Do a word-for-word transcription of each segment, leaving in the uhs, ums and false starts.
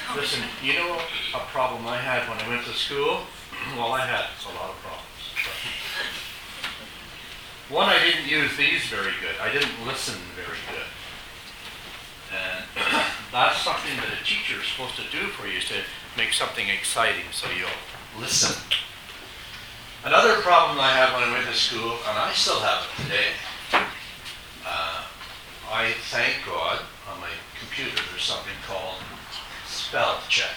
Listen, you know a problem I had when I went to school? Well, I had a lot of problems. One, I didn't use these very good. I didn't listen very good. And that's something that a teacher is supposed to do for you, is to make something exciting so you'll listen. Another problem I had when I went to school, and I still have it today, uh, I thank God on my computer there's something called spell check.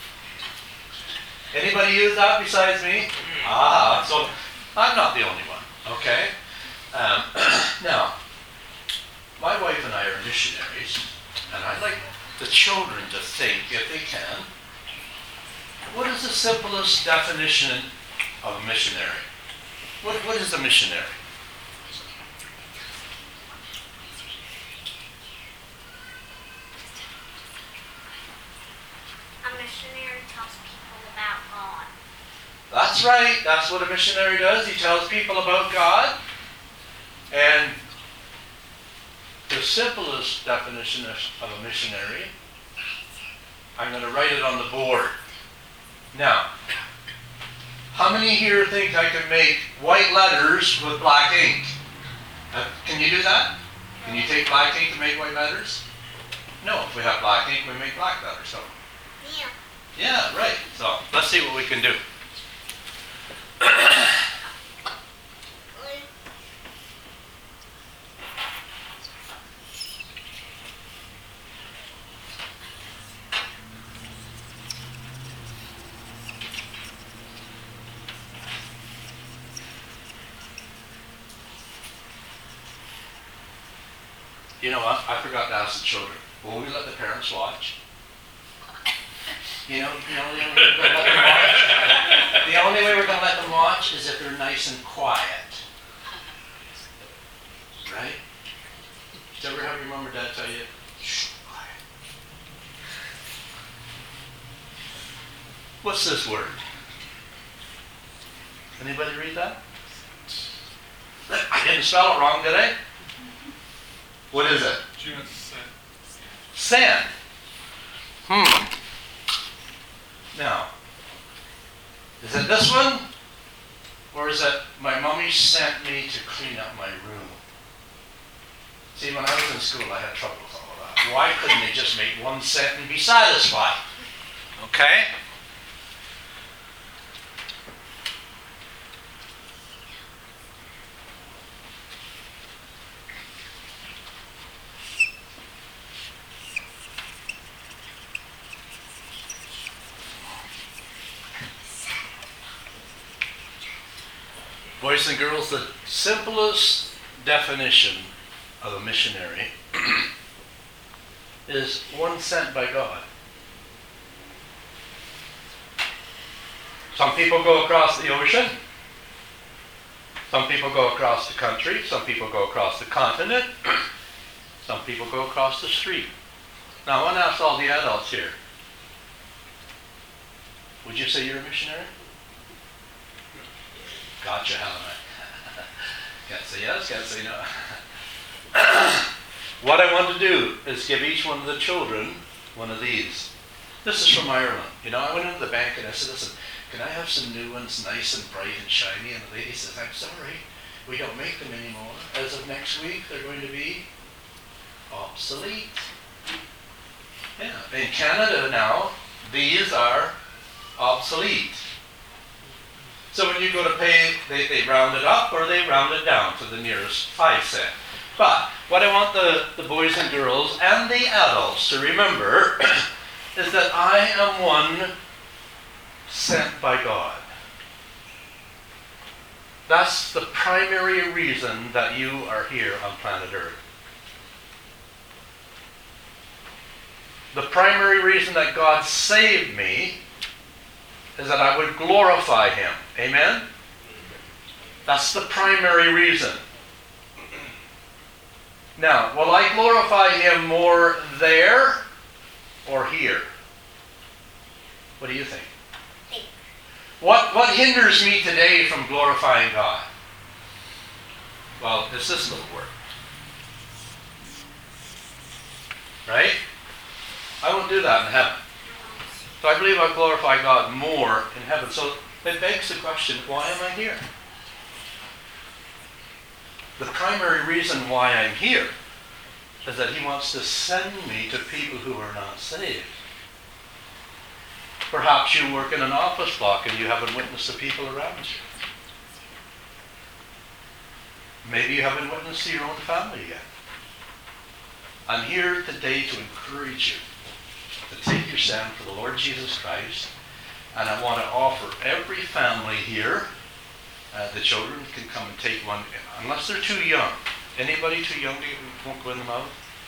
Anybody use that besides me? Ah, so I'm not the only one, okay? Um, now, my wife and I are missionaries, and I'd like the children to think, if they can, what is the simplest definition of a missionary? What, what is a missionary? A missionary tells people about God. That's right. That's what a missionary does. He tells people about God. And the simplest definition of, of a missionary, I'm going to write it on the board. Now, how many here think I can make white letters with black ink? Uh, can you do that? Can you take black ink and make white letters? No, if we have black ink, we make black letters. So. Yeah. Yeah, right. So let's see what we can do. You know what? I forgot to ask the children. Will we let the parents watch? You know, you know the only way we're going to let them watch? The only way we're going to let them watch is if they're nice and quiet. Right? Did you ever have your mom or dad tell you, shh, quiet? What's this word? Anybody read that? I didn't spell it wrong, did I? What is it? Sand. Hmm. Now, is it this one? Or is it my mommy sent me to clean up my room? See, when I was in school, I had trouble with all of that. Why couldn't they just make one cent and be satisfied? Okay? Boys and girls, the simplest definition of a missionary is one sent by God. Some people go across the ocean. Some people go across the country. Some people go across the continent. Some people go across the street. Now, I want to ask all the adults here. Would you say you're a missionary? Gotcha, Helen. Can't say yes, can't say no. What I want to do is give each one of the children one of these. This is from Ireland. You know, I went into the bank and I said, listen, can I have some new ones, nice and bright and shiny? And the lady says, I'm sorry, we don't make them anymore. As of next week, they're going to be obsolete. Yeah, in Canada now, these are obsolete. So when you go to pay, they, they round it up or they round it down to the nearest five cent. But what I want the, the boys and girls and the adults to remember is that I am one sent by God. That's the primary reason that you are here on planet Earth. The primary reason that God saved me is that I would glorify Him. Amen? That's the primary reason. Now, will I glorify Him more there or here? What do you think? Think. What, what hinders me today from glorifying God? Well, it's this little word. Right? I won't do that in heaven. So I believe I'll glorify God more in heaven. So it begs the question, why am I here? The primary reason why I'm here is that he wants to send me to people who are not saved. Perhaps you work in an office block and you haven't witnessed the people around you. Maybe you haven't witnessed to your own family yet. I'm here today to encourage you to take your stand for the Lord Jesus Christ. And I want to offer every family here, uh, the children can come and take one, unless they're too young. Anybody too young to won't go in the mouth?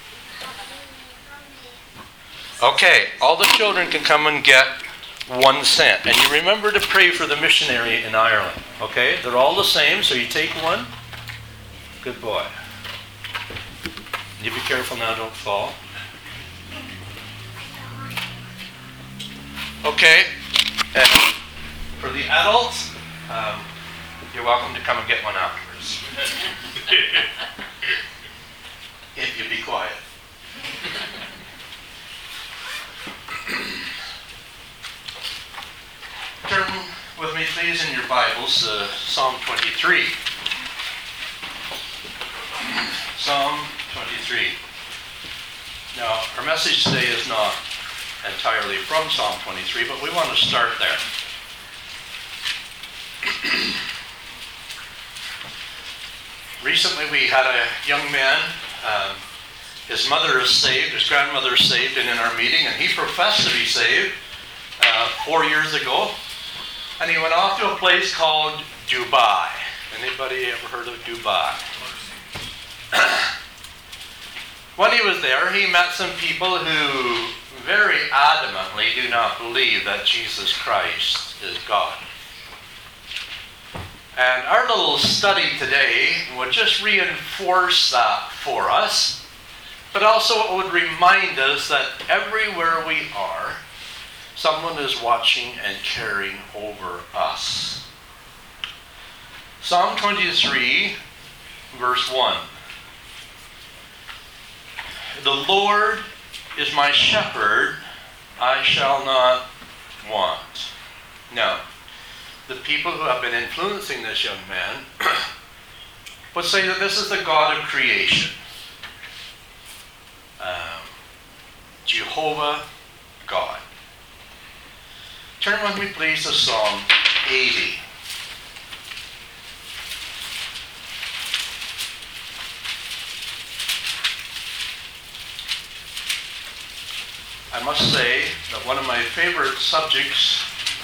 Okay, all the children can come and get one cent. And you remember to pray for the missionary in Ireland. Okay, they're all the same, so you take one. Good boy. You be careful now, don't fall. Okay, and for the adults, um, you're welcome to come and get one afterwards. If you be quiet. Turn with me, please, in your Bibles to Psalm twenty-three. Psalm twenty-three. Now, our message today is not entirely from Psalm twenty-three, but we want to start there. Recently, we had a young man. Um, his mother is saved, his grandmother is saved, and in our meeting, and he professed to be saved uh, four years ago. And he went off to a place called Dubai. Anybody ever heard of Dubai? When he was there, he met some people who very adamantly do not believe that Jesus Christ is God. And our little study today would just reinforce that for us, but also it would remind us that everywhere we are, someone is watching and caring over us. Psalm twenty-three, verse one. The Lord is my shepherd, I shall not want. Now, the people who have been influencing this young man would say that this is the God of creation. Um, Jehovah God. Turn with me, please, to Psalm eighty. I must say that one of my favorite subjects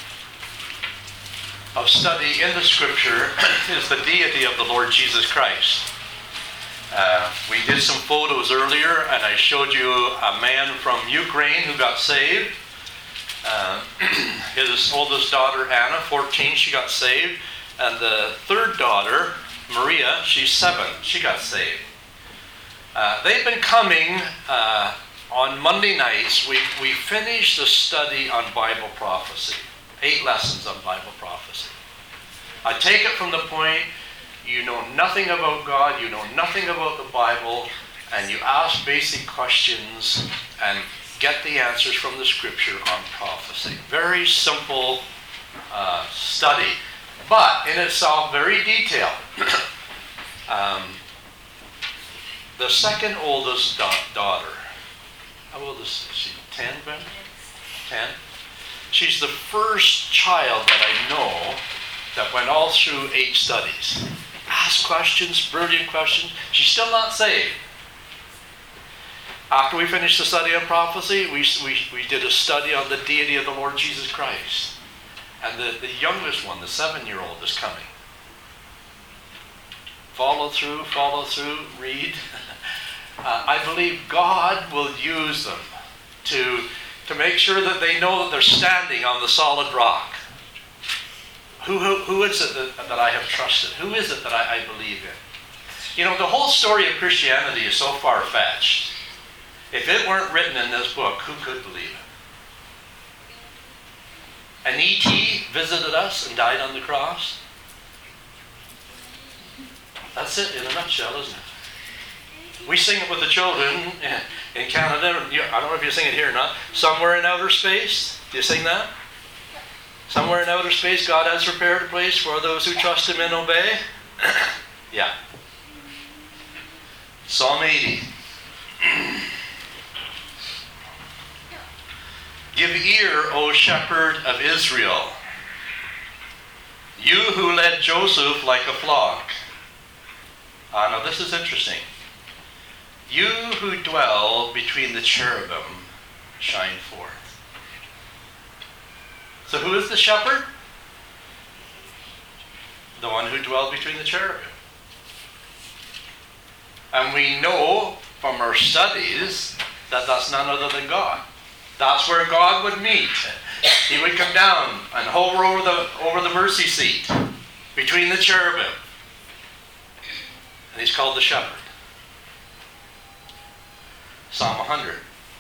of study in the Scripture is the deity of the Lord Jesus Christ. Uh, we did some photos earlier, and I showed you a man from Ukraine who got saved. Uh, his oldest daughter, Anna, fourteen, she got saved. And the third daughter, Maria, she's seven, she got saved. Uh, they've been coming uh, on Monday nights. We, we finished the study on Bible prophecy. Eight lessons on Bible prophecy. I take it from the point you know nothing about God, you know nothing about the Bible, and you ask basic questions and get the answers from the Scripture on prophecy. Very simple uh, study, but in itself very detailed. um, the second oldest da- daughter, how old is she? Ten, Ben? Ten? She's the first child that I know that went all through eight studies. Asked questions, brilliant questions. She's still not saved. After we finished the study on prophecy, we, we, we did a study on the deity of the Lord Jesus Christ. And the, the youngest one, the seven-year-old, is coming. Follow through, follow through, read. uh, I believe God will use them to, to make sure that they know that they're standing on the solid rock. Who, who, who is it that, that I have trusted? Who is it that I, I believe in? You know, the whole story of Christianity is so far-fetched. If it weren't written in this book, who could believe it? An E T visited us and died on the cross. That's it in a nutshell, isn't it? We sing it with the children, In Canada, you, I don't know if you sing it here or not. Somewhere in outer space. Do you sing that? Somewhere in outer space, God has prepared a place for those who trust Him and obey. Yeah. Psalm eighty. Give ear, O shepherd of Israel, you who led Joseph like a flock. Ah, now this is interesting. You who dwell between the cherubim, shine forth. So who is the shepherd? The one who dwelled between the cherubim. And we know from our studies that that's none other than God. That's where God would meet. He would come down and hover over the, over the mercy seat between the cherubim. And He's called the shepherd. Psalm one hundred.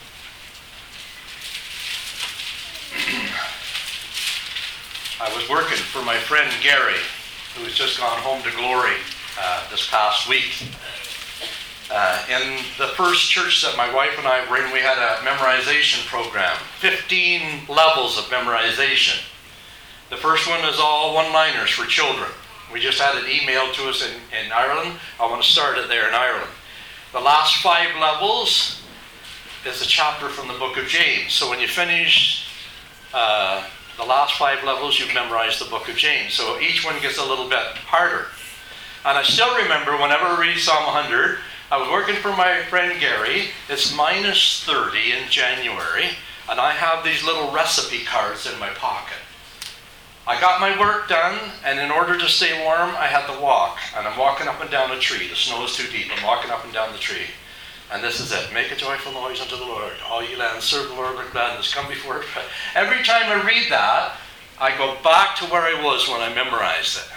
I was working for my friend Gary, who has just gone home to glory uh, this past week. Uh, in the first church that my wife and I were in, we had a memorization program. fifteen levels of memorization. The first one is all one-liners for children. We just had it emailed to us in, in Ireland. I want to start it there in Ireland. The last five levels is a chapter from the book of James. So when you finish uh, the last five levels, you've memorized the book of James. So each one gets a little bit harder. And I still remember whenever I read Psalm one hundred, I was working for my friend Gary. It's minus thirty in January, and I have these little recipe cards in my pocket. I got my work done, and in order to stay warm, I had to walk. And I'm walking up and down a tree. The snow is too deep. I'm walking up and down the tree. And this is it. Make a joyful noise unto the Lord. All ye lands, serve the Lord with gladness. Come before Him. Every time I read that, I go back to where I was when I memorized it.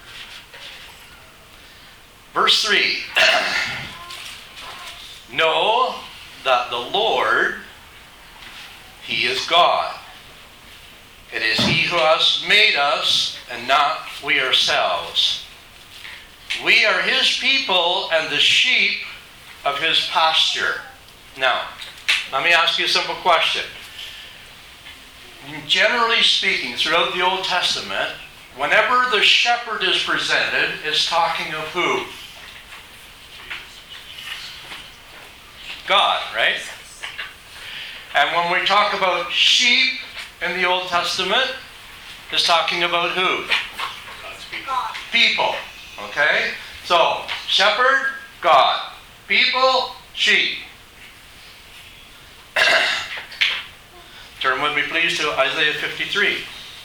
Verse three. Know that the Lord, He is God. It is He who has made us, and not we ourselves. We are His people and the sheep of His pasture. Now, let me ask you a simple question. Generally speaking, throughout the Old Testament, whenever the shepherd is presented, it's talking of who? God, right? And when we talk about sheep in the Old Testament, it's talking about who? God. People. Okay? So, shepherd, God. People, sheep. Turn with me please to Isaiah fifty-three.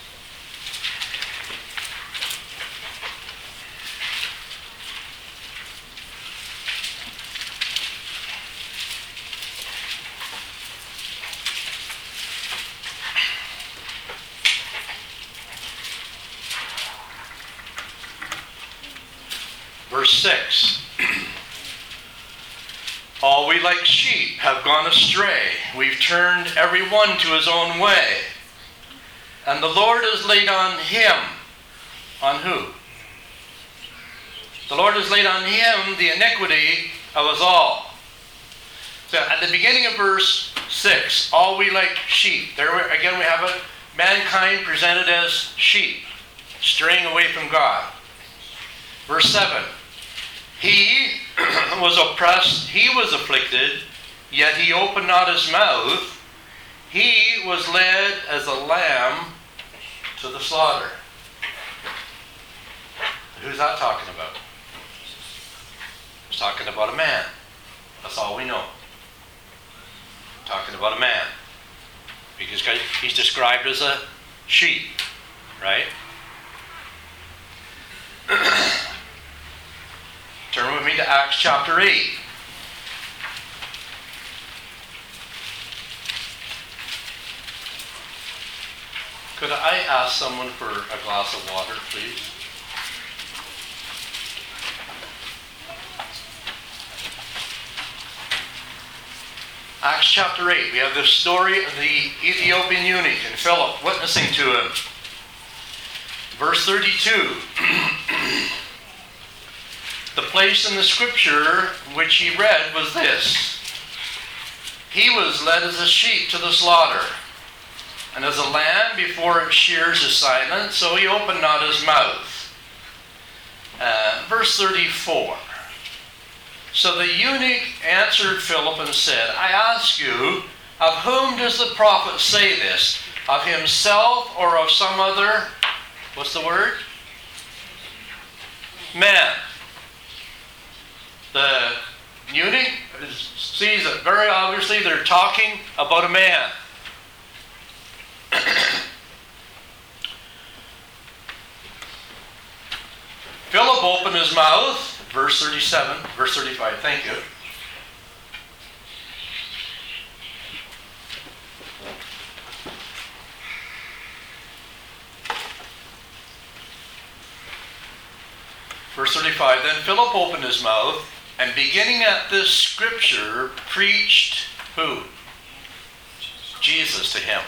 Verse six. All we like sheep have gone astray. We've turned every one to his own way. And the Lord has laid on Him. On who? The Lord has laid on Him the iniquity of us all. So at the beginning of verse six, all we like sheep. There we, again we have it. Mankind presented as sheep, straying away from God. Verse seven. He was oppressed, He was afflicted, yet He opened not His mouth. He was led as a lamb to the slaughter. Who's that talking about? It's talking about a man. That's all we know. Talking about a man. Because he's described as a sheep, right? Turn with me to Acts chapter eight. Could I ask someone for a glass of water, please? Acts chapter eight. We have the story of the Ethiopian eunuch and Philip witnessing to him. Verse thirty-two. The place in the scripture which he read was this. he was led as a sheep to the slaughter. And as a lamb before its shears is silent, so he opened not his mouth. Uh, verse thirty-four. So the eunuch answered Philip and said, I ask you, of whom does the prophet say this? Of himself or of some other, what's the word? Man. The eunuch sees that very obviously they're talking about a man. Philip opened his mouth, verse thirty-seven, verse thirty-five, thank you. Verse thirty-five, then Philip opened his mouth, and beginning at this scripture, preached who? Jesus to him.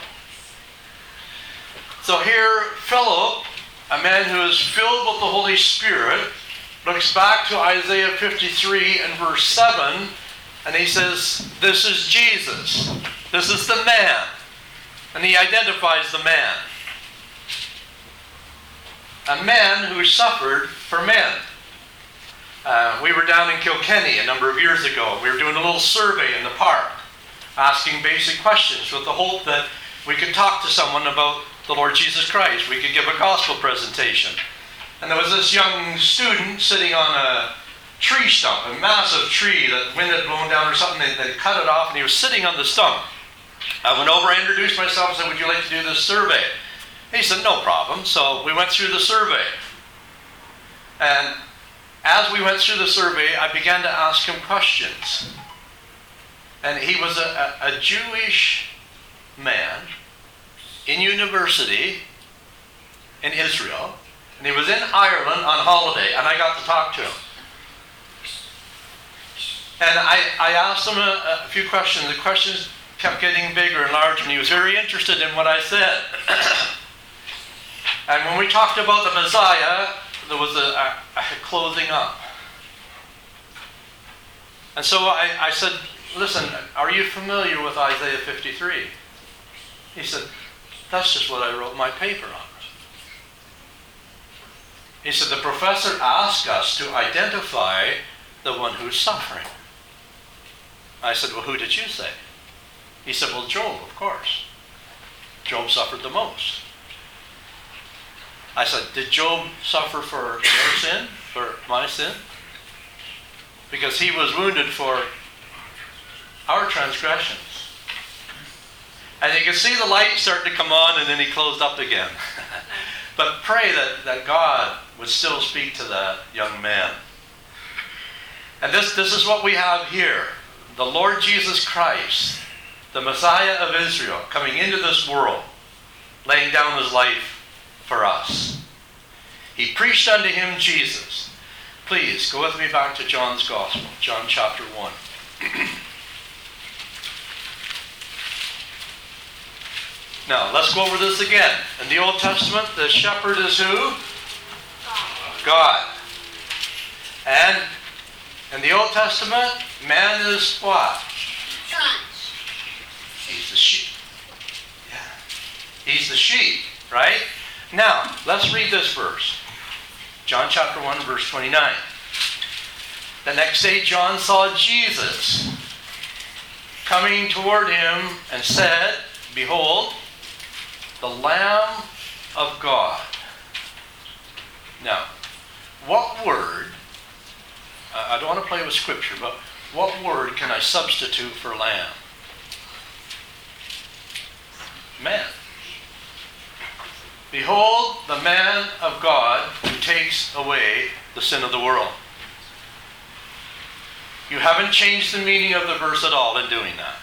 So here, Philip, a man who is filled with the Holy Spirit, looks back to Isaiah fifty-three and verse seven, and he says, this is Jesus. This is the man. And he identifies the man. A man who suffered for men. Uh, we were down in Kilkenny a number of years ago. We were doing a little survey in the park, asking basic questions with the hope that we could talk to someone about the Lord Jesus Christ. We could give a gospel presentation. And there was this young student sitting on a tree stump, a massive tree that wind had blown down or something. They, they cut it off, and he was sitting on the stump. I went over, I introduced myself, and said, would you like to do this survey? He said, no problem. So we went through the survey. And as we went through the survey, I began to ask him questions. And he was a, a, a Jewish man in university in Israel. And he was in Ireland on holiday, and I got to talk to him. And I, I asked him a, a few questions. The questions kept getting bigger and larger, and he was very interested in what I said. And when we talked about the Messiah, there was a, a, a closing up. And so I, I said, listen, are you familiar with Isaiah fifty-three? He said, that's just what I wrote my paper on. He said, the professor asked us to identify the one who's suffering. I said, well, who did you say? He said, well, Job, of course. Job suffered the most. I said, did Job suffer for your sin, for my sin? Because he was wounded for our transgressions. And you can see the light starting to come on, and then he closed up again. But pray that, that God would still speak to that young man. And this, this is what we have here. The Lord Jesus Christ, the Messiah of Israel, coming into this world, laying down his life for us. He preached unto him Jesus. Please, go with me back to John's Gospel, John chapter one. Now, let's go over this again. In the Old Testament, the shepherd is who? God. And in the Old Testament, man is what? He's the sheep. Yeah. He's the sheep, right? Now, let's read this verse. John chapter one, verse twenty-nine. The next day John saw Jesus coming toward him and said, behold, the Lamb of God. Now, what word, I don't want to play with scripture, but what word can I substitute for lamb? Man. Behold, the man of God who takes away the sin of the world. You haven't changed the meaning of the verse at all in doing that.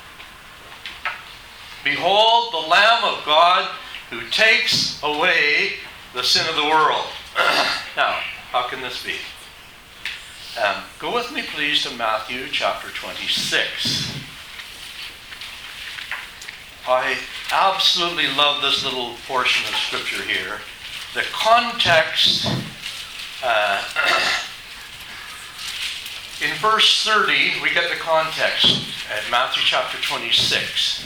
Behold, the Lamb of God who takes away the sin of the world. Now, how can this be? Um, go with me, please, to Matthew chapter twenty-six. I absolutely love this little portion of scripture here. The context uh, In verse thirty, we get the context at Matthew chapter twenty-six.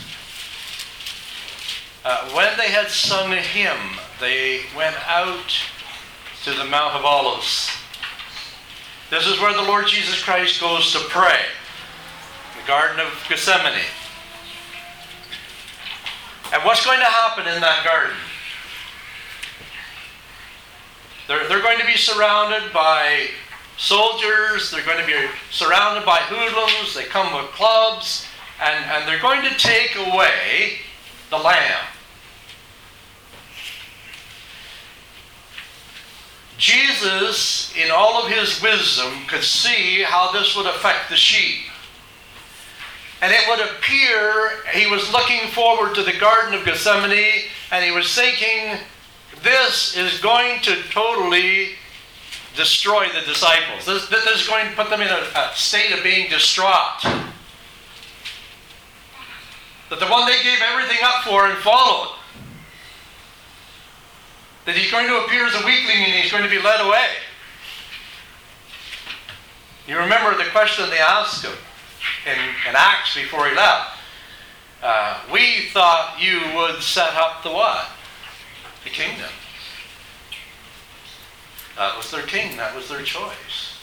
Uh, when they had sung a hymn, they went out to the Mount of Olives. This is where the Lord Jesus Christ goes to pray, the Garden of Gethsemane. And what's going to happen in that garden? They're, they're going to be surrounded by soldiers. They're going to be surrounded by hoodlums. They come with clubs. And, and they're going to take away the lamb. Jesus, in all of his wisdom, could see how this would affect the sheep. And it would appear he was looking forward to the Garden of Gethsemane, and he was thinking, this is going to totally destroy the disciples. This, this is going to put them in a, a state of being distraught. That the one they gave everything up for and followed, that he's going to appear as a weakling and he's going to be led away. You remember the question they asked him in, in Acts before he left. Uh, we thought you would set up the what? The kingdom. That was their king. That was their choice.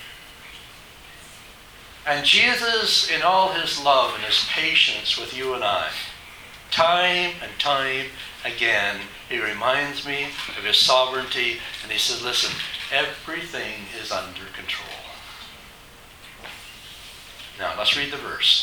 And Jesus, in all his love and his patience with you and I, time and time again, he reminds me of his sovereignty, and he says, listen, everything is under control. Now, let's read the verse.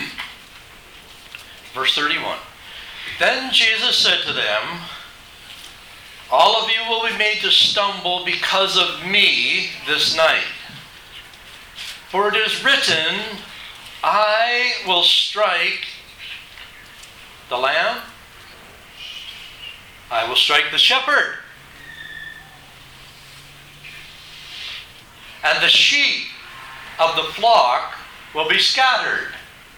Verse thirty-one. Then Jesus said to them, all of you will be made to stumble because of me this night. For it is written, I will strike the lamb, I will strike the shepherd, and the sheep of the flock will be scattered.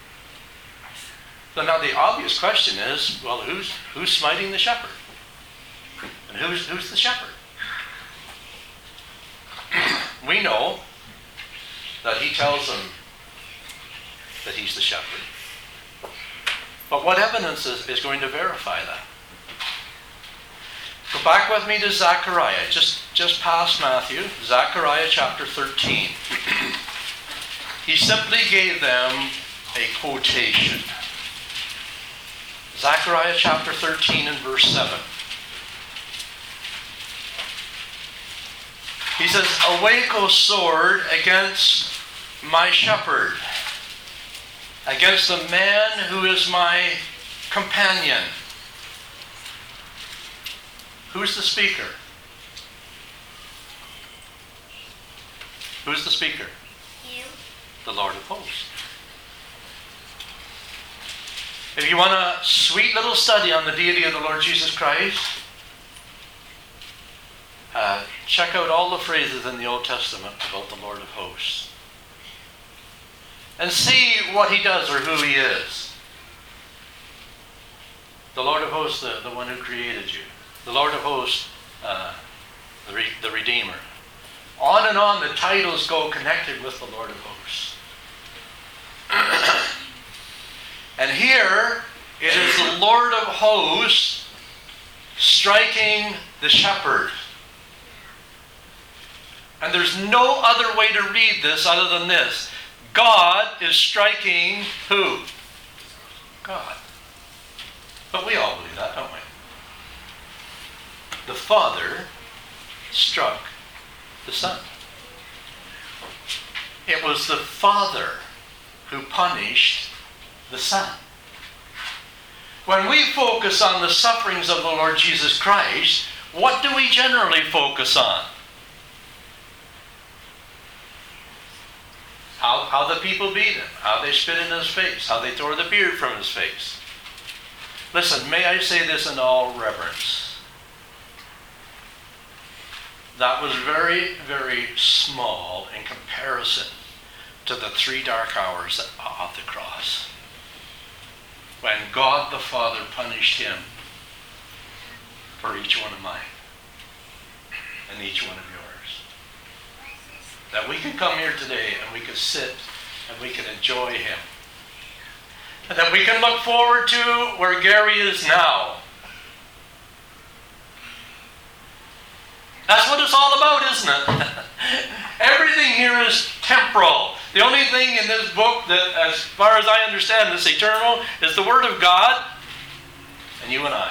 So now the obvious question is, well, who's who's smiting the shepherd? And who's who's the shepherd? We know that he tells them that he's the shepherd. But what evidence is, is going to verify that? Go back with me to Zechariah, just, just past Matthew, Zechariah chapter thirteen. He simply gave them a quotation. Zechariah chapter thirteen and verse seven. He says, awake, O sword, against my shepherd, against the man who is my companion. Who's the speaker? Who's the speaker? You. The Lord of hosts. If you want a sweet little study on the deity of the Lord Jesus Christ, uh, check out all the phrases in the Old Testament about the Lord of hosts. And see what he does or who he is. The Lord of hosts, the, the one who created you. The Lord of hosts, uh, the, re- the Redeemer. On and on the titles go connected with the Lord of hosts. And here, it is the Lord of hosts striking the shepherd. And there's no other way to read this other than this. God is striking who? God. But we all believe that, don't we? The Father struck the Son. It was the Father who punished the Son. When we focus on the sufferings of the Lord Jesus Christ, what do we generally focus on? How, how the people beat him, how they spit in his face, how they tore the beard from his face. Listen, may I say this in all reverence. That was very, very small in comparison to the three dark hours of the cross. When God the Father punished him for each one of mine and each one of yours. that we can come here today and we can sit and we can enjoy him. And that we can look forward to where Gary is now. That's what it's all about, isn't it? Everything here is temporal. The only thing in this book that, as far as I understand, is eternal is the Word of God and you and I.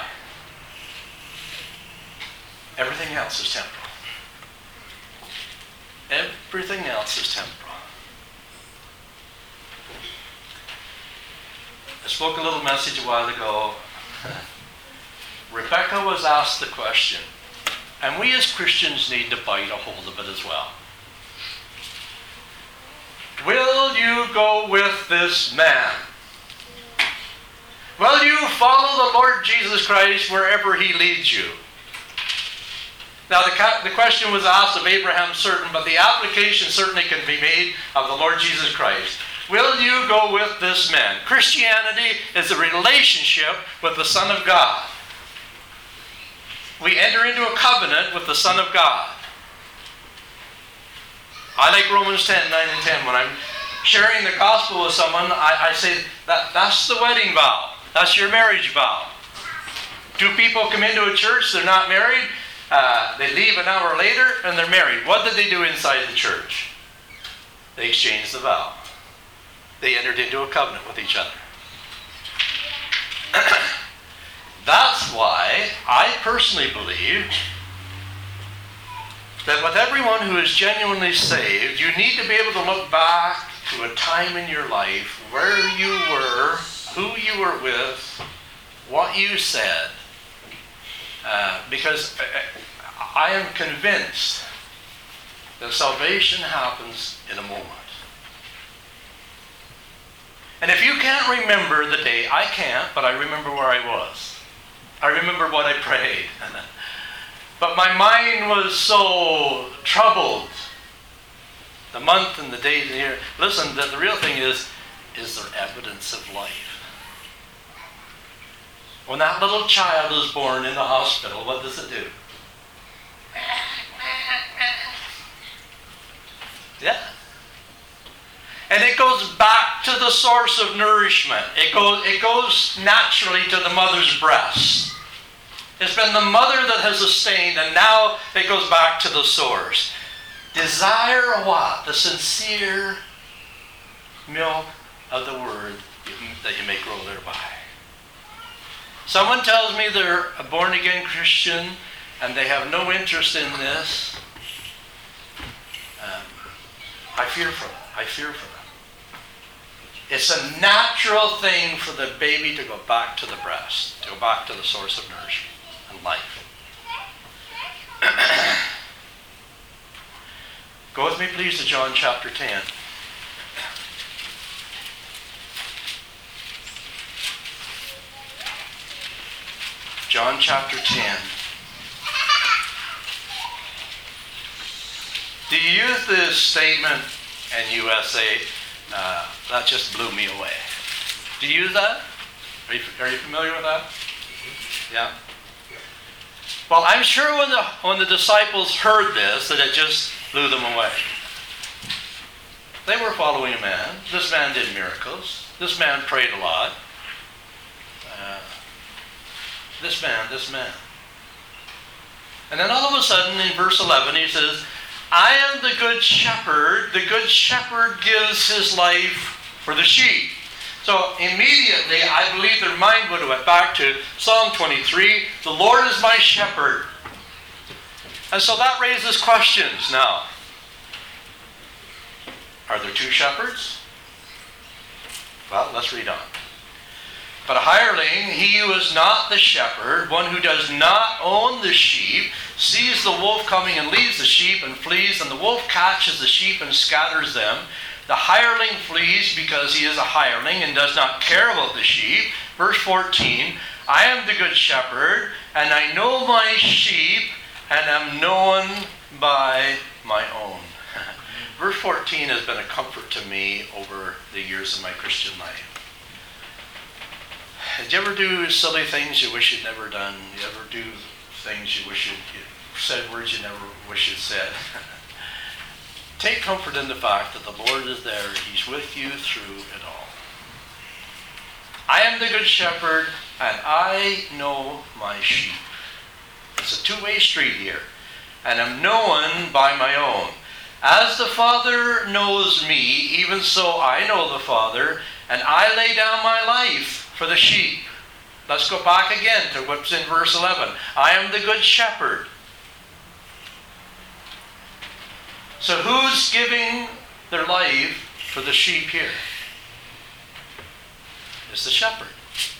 Everything else is temporal. Everything else is temporal. I spoke a little message a while ago. Rebecca was asked the question, and we as Christians need to bite a hold of it as well. Will you go with this man? Will you follow the Lord Jesus Christ wherever he leads you? Now the, the question was asked of Abraham, certain, but the application certainly can be made of the Lord Jesus Christ. Will you go with this man? Christianity is a relationship with the Son of God. We enter into a covenant with the Son of God. I like Romans ten, nine and ten. When I'm sharing the gospel with someone, I, I say that that's the wedding vow. That's your marriage vow. Two people come into a church, they're not married. Uh, they leave an hour later and they're married. What did they do inside the church? They exchanged the vow. They entered into a covenant with each other. That's why I personally believe that with everyone who is genuinely saved, you need to be able to look back to a time in your life where you were, who you were with, what you said. Uh, because I am convinced that salvation happens in a moment. And if you can't remember the day, I can't, but I remember where I was. I remember what I prayed. But my mind was so troubled. The month and the day and the year. Listen, the, the real thing is, is there evidence of life? When that little child is born in the hospital, what does it do? Yeah. And it goes back to the source of nourishment. It goes, it goes naturally to the mother's breast. It's been the mother that has sustained, and now it goes back to the source. Desire what? The sincere milk of the word that you may grow thereby. Someone tells me they're a born-again Christian and they have no interest in this. Um, I fear for them. I fear for them. It's a natural thing for the baby to go back to the breast, to go back to the source of nourishment and life. Go with me, please, to John chapter ten. John chapter ten. Do you use this statement in U S A? Uh, that just blew me away. Do you use that? Are you, are you familiar with that? Yeah? Well, I'm sure when the, when the disciples heard this, that it just blew them away. They were following a man. This man did miracles. This man prayed a lot. Uh, this man, this man. And then all of a sudden, in verse eleven, he says, I am the good shepherd. The good shepherd gives his life for the sheep. So immediately, I believe their mind would have went back to Psalm twenty-three. The Lord is my shepherd. And so that raises questions now. Are there two shepherds? Well, let's read on. But a hireling, he who is not the shepherd, one who does not own the sheep, sees the wolf coming and leaves the sheep and flees, and the wolf catches the sheep and scatters them. The hireling flees because he is a hireling and does not care about the sheep. Verse fourteen, I am the good shepherd, and I know my sheep, and am known by my own. Verse fourteen has been a comfort to me over the years of my Christian life. Did you ever do silly things you wish you'd never done? You ever do things you wish you'd, you said words you never wish you'd said? take comfort in the fact that the Lord is there. He's with you through it all. I am the good shepherd, and I know my sheep. It's a two-way street here. And am known by my own. As the Father knows me, even so I know the Father, and I lay down my life for the sheep. Let's go back again to what's in verse eleven. I am the good shepherd. So who's giving their life for the sheep here? It's the shepherd.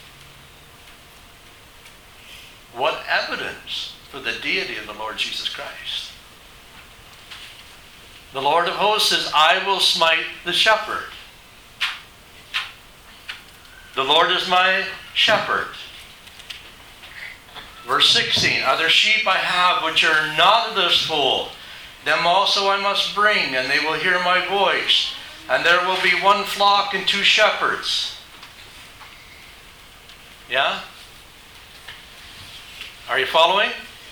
What evidence for the deity of the Lord Jesus Christ? The Lord of hosts says, I will smite the shepherd. The Lord is my shepherd. Verse sixteen, other sheep I have which are not of this fold. Them also I must bring, and they will hear my voice. And there will be one flock and two shepherds. Yeah? Are you following?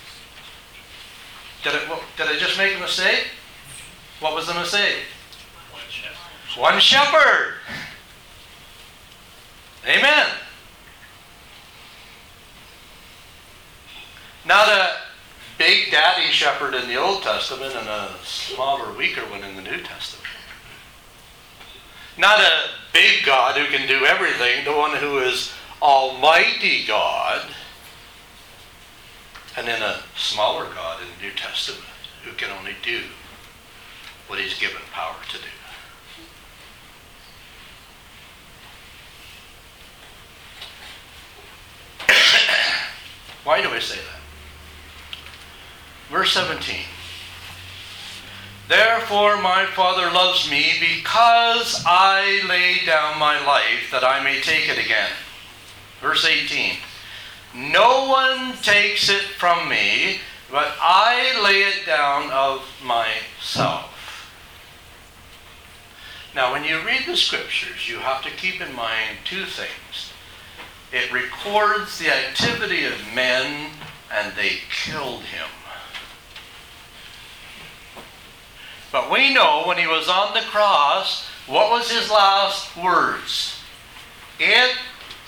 Did I, did I just make a mistake? What was the mistake? One shepherd. One shepherd. Amen. Not a big daddy shepherd in the Old Testament and a smaller, weaker one in the New Testament. Not a big God who can do everything, the one who is Almighty God, and then a smaller God in the New Testament who can only do what he's given power to do. Why do I say that? Verse seventeen. Therefore my Father loves me, because I lay down my life that I may take it again. Verse eighteen. No one takes it from me, but I lay it down of myself. Now, when you read the scriptures, you have to keep in mind two things. It records the activity of men, and they killed him. But we know when he was on the cross, what was his last words? It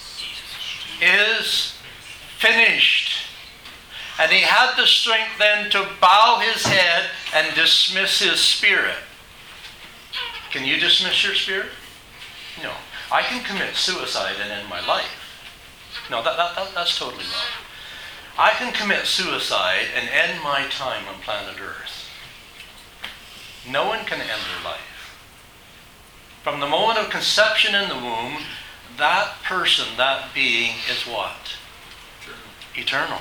is finished. And he had the strength then to bow his head and dismiss his spirit. Can you dismiss your spirit? No. I can commit suicide and end my life. No, that, that, that, that's totally wrong. I can commit suicide and end my time on planet Earth. No one can end their life. From the moment of conception in the womb, that person, that being is what? Eternal.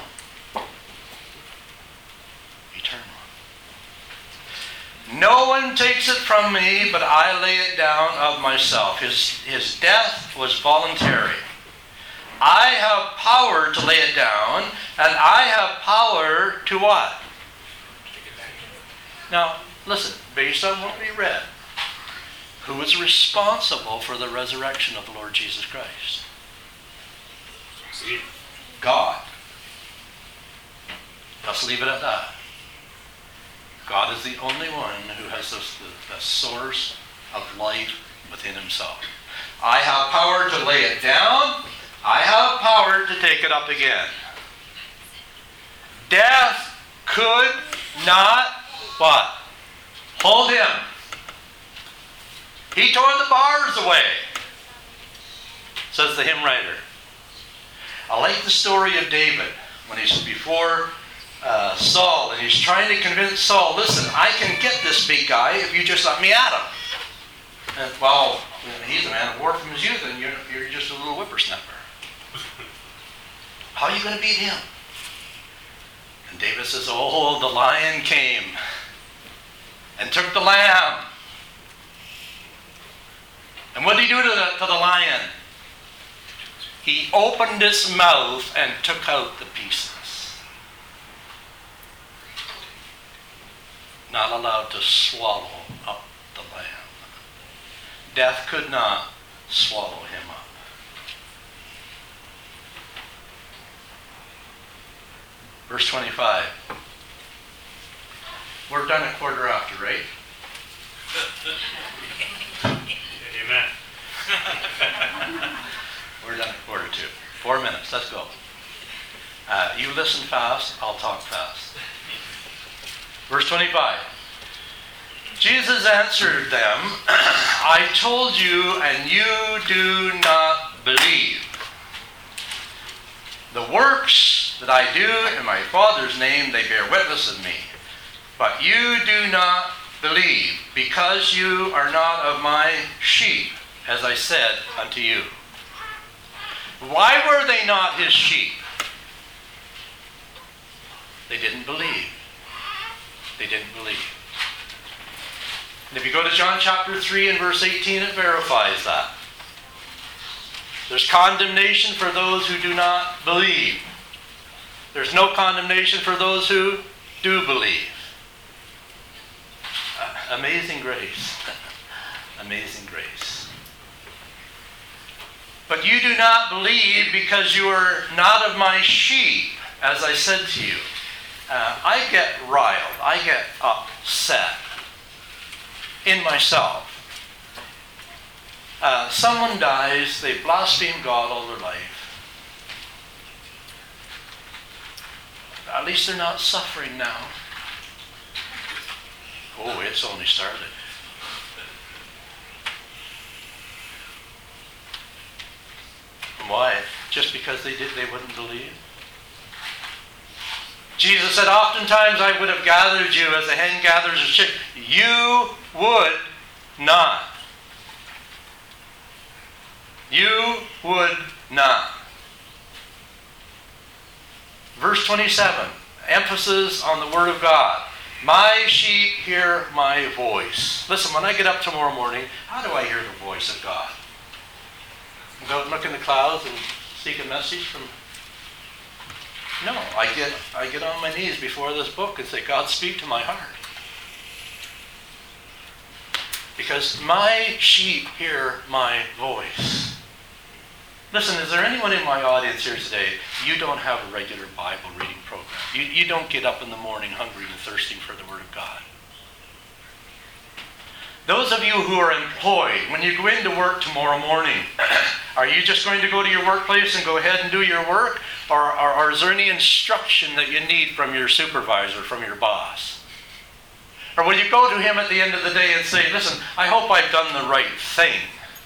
Eternal. No one takes it from me, but I lay it down of myself. His, his death was voluntary. I have power to lay it down, and I have power to what? Now, listen, based on what we read, who is responsible for the resurrection of the Lord Jesus Christ? God. Let's leave it at that. God is the only one who has the, the, the source of life within himself. I have power to lay it down. I have power to take it up again. Death could not, what? Hold him. He tore the bars away, says the hymn writer. I like the story of David when he's before uh, Saul, and he's trying to convince Saul, listen, I can get this big guy if you just let me at him. And, well, he's a man of war from his youth, and you're, you're just a little whippersnapper. How are you going to beat him? And David says, oh, the lion came and took the lamb. And what did he do to the, to the lion? He opened its mouth and took out the pieces. Not allowed to swallow up the lamb. Death could not swallow him up. Verse twenty-five. We're done at quarter after, right? Amen. We're done at quarter two. Four minutes. Let's go. Uh, you listen fast. I'll talk fast. Verse twenty-five. Jesus answered them, I told you, and you do not believe. The works that I do in my Father's name, they bear witness of me. But you do not believe, because you are not of my sheep, as I said unto you. Why were they not his sheep? They didn't believe. They didn't believe. And if you go to John chapter three and verse eighteen, it verifies that. There's condemnation for those who do not believe. There's no condemnation for those who do believe. Uh, amazing grace. Amazing grace. But you do not believe because you are not of my sheep, as I said to you. Uh, I get riled. I get upset in myself. Uh, someone dies, they blaspheme God all their life. At least they're not suffering now. Oh, it's only started. Why? Just because they did, they wouldn't believe? Jesus said, oftentimes I would have gathered you as a hen gathers a chick. You would not. You would not. Verse twenty-seven, emphasis on the Word of God. My sheep hear my voice. Listen, when I get up tomorrow morning, how do I hear the voice of God? Go look in the clouds and seek a message from... No, I get I get on my knees before this book and say, God, speak to my heart. Because my sheep hear my voice. Listen, is there anyone in my audience here today, you don't have a regular Bible reading program? You, you don't get up in the morning hungry and thirsting for the Word of God. Those of you who are employed, when you go into work tomorrow morning, are you just going to go to your workplace and go ahead and do your work? Or, or, or is there any instruction that you need from your supervisor, from your boss? Or will you go to him at the end of the day and say, listen, I hope I've done the right thing?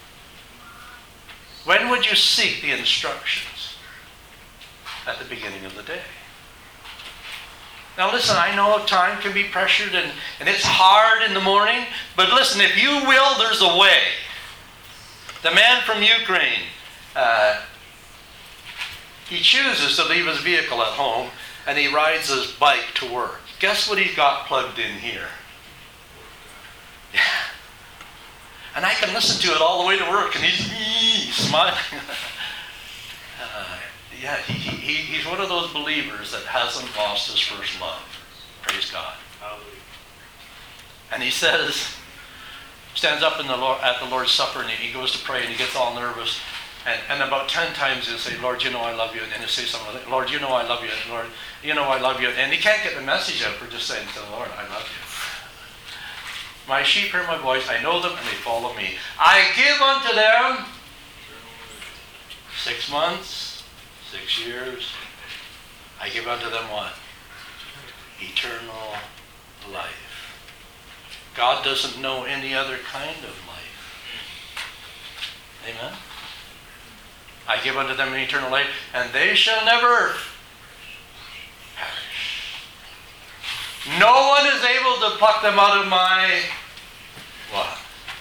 When would you seek the instructions? At the beginning of the day. Now listen, I know time can be pressured and, and it's hard in the morning, but listen, if you will, there's a way. The man from Ukraine, uh, he chooses to leave his vehicle at home and he rides his bike to work. Guess what he's got plugged in here? Yeah. And I can listen to it all the way to work and he's, he's smiling. uh, Yeah, he, he, he's one of those believers that hasn't lost his first love. Praise God. Hallelujah. And he says, stands up in the Lord, at the Lord's Supper and he, he goes to pray and he gets all nervous. And, and about ten times he'll say, Lord, you know I love you. And then he'll say something like, Lord, you know I love you. Lord, you know I love you. And he can't get the message out for just saying to the Lord, I love you. My sheep hear my voice. I know them and they follow me. I give unto them six months. Six years, I give unto them what? Eternal life. God doesn't know any other kind of life. Amen? I give unto them an eternal life, and they shall never perish. No one is able to pluck them out of my what?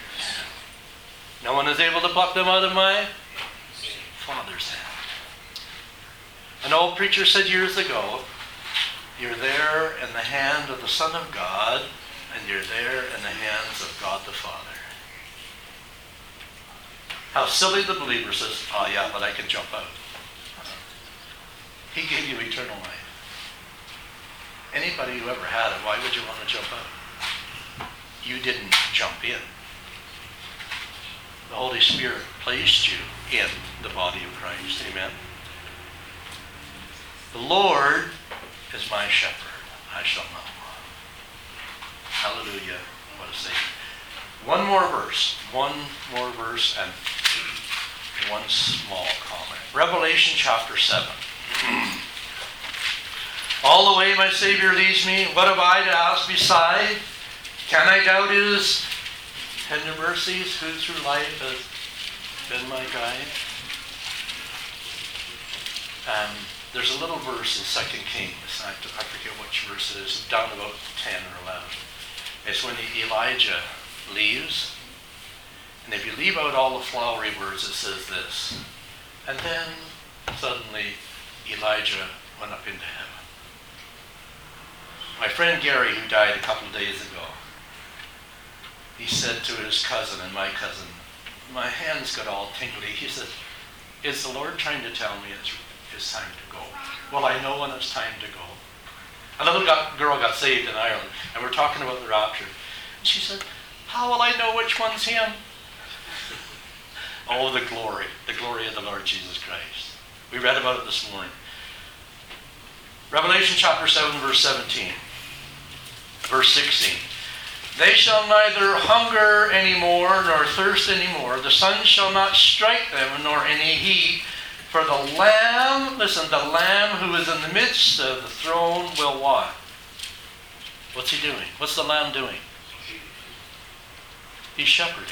No one is able to pluck them out of my Father's hand. An old preacher said years ago, you're there in the hand of the Son of God, and you're there in the hands of God the Father. How silly the believer says, oh yeah, but I can jump out. He gave you eternal life. Anybody who ever had it, why would you want to jump out? You didn't jump in. The Holy Spirit placed you in the body of Christ. Amen. The Lord is my shepherd. I shall not want. Hallelujah. What a Savior. One more verse. One more verse and one small comment. Revelation chapter seven. All the way my Savior leads me. What have I to ask beside? Can I doubt His tender mercies, who through life has been my guide? Um, there's a little verse in Second Kings. I, I forget which verse it is. Down about ten or eleven. It's when Elijah leaves. And if you leave out all the flowery words, it says this. And then suddenly Elijah went up into heaven. My friend Gary, who died a couple of days ago, he said to his cousin and my cousin, my hands got all tingly. He said, is the Lord trying to tell me it's, it's time to go? Well, I know when it's time to go. A little got, girl got saved in Ireland, and we're talking about the rapture. And she said, how will I know which one's him? Oh, the glory, the glory of the Lord Jesus Christ. We read about it this morning. Revelation chapter seven, verse seventeen. Verse sixteen. They shall neither hunger any more, nor thirst any more. The sun shall not strike them, nor any heat. For the Lamb, listen, the Lamb who is in the midst of the throne will what? What's He doing? What's the Lamb doing? He's shepherding.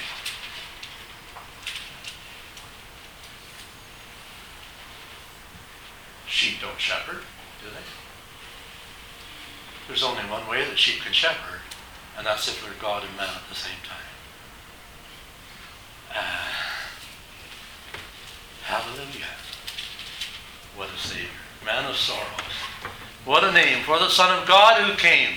Sheep don't shepherd, do they? There's only one way that sheep can shepherd, and that's if they're God and man at the same time. Uh, hallelujah. What a Savior. Man of sorrows. What a name for the Son of God who came.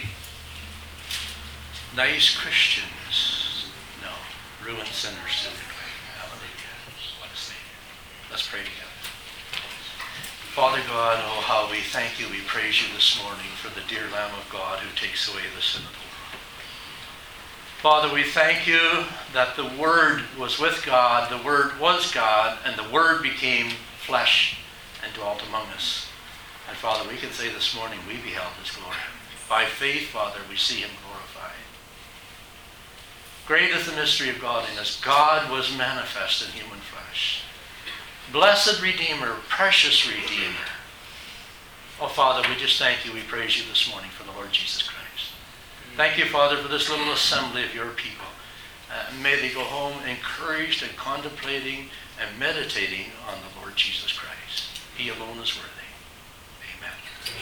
Nice Christians. No. Ruined sinners to reclaim. Hallelujah. What a Savior. Let's pray together. Father God, oh how we thank you, we praise you this morning for the dear Lamb of God who takes away the sin of the world. Father, we thank you that the Word was with God, the Word was God, and the Word became flesh and dwelt among us. And Father, we can say this morning we beheld His glory. By faith, Father, we see Him glorified. Great is the mystery of godliness. God was manifest in human flesh. Blessed Redeemer, precious Redeemer. Oh, Father, we just thank you, we praise you this morning for the Lord Jesus Christ. Thank you, Father, for this little assembly of your people. Uh, may they go home encouraged and contemplating and meditating on the Lord Jesus Christ. He alone is worthy. Amen.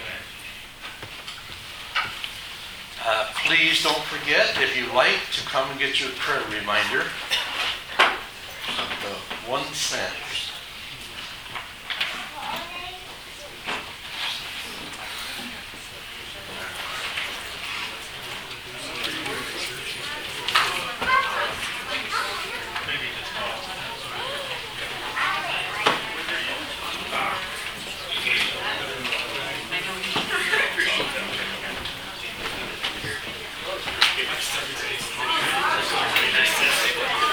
Uh, please don't forget, if you like, to come and get your prayer reminder. The one cent. Nice to see you.